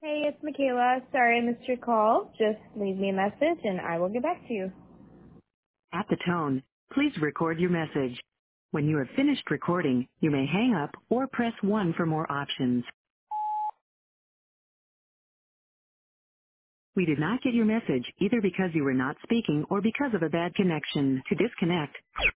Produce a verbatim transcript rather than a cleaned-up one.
Hey, it's Michaela. Sorry I missed your call. Just leave me a message and I will get back to you. At the tone, please record your message. When you have finished recording, you may hang up or press one for more options. We did not get your message either because you were not speaking or because of a bad connection. To disconnect,